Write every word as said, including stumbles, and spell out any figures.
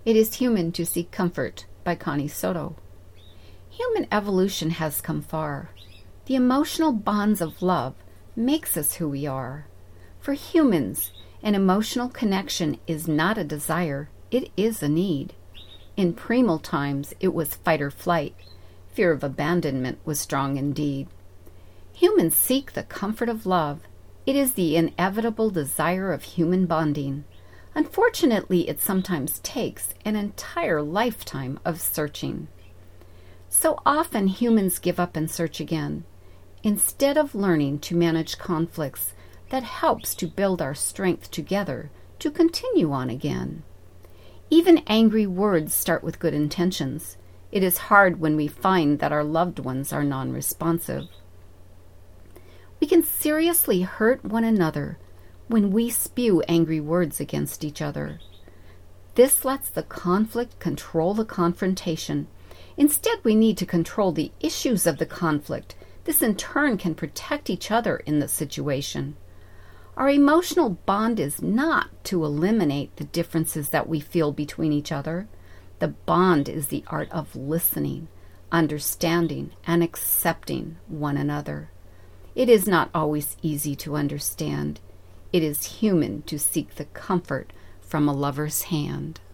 It is human to seek comfort by Connie Soto. Human evolution has come far. The emotional bonds of love makes us who we are. For humans, an emotional connection is not a desire, it is a need. In primal times, it was fight or flight. Fear of abandonment was strong indeed. Humans seek the comfort of love. It is the inevitable desire of human bonding. Unfortunately, it sometimes takes an entire lifetime of searching. So often humans give up and search again, instead of learning to manage conflicts that helps to build our strength together to continue on again. Even angry words start with good intentions. It is hard when we find that our loved ones are non-responsive. We can seriously hurt one another when we spew angry words against each other. This lets the conflict control the confrontation. Instead, we need to control the issues of the conflict. This in turn can protect each other in the situation. Our emotional bond is not to eliminate the differences that we feel between each other. The bond is the art of listening, understanding, and accepting one another. It is not always easy to understand. It is human to seek the comfort from a lover's hand.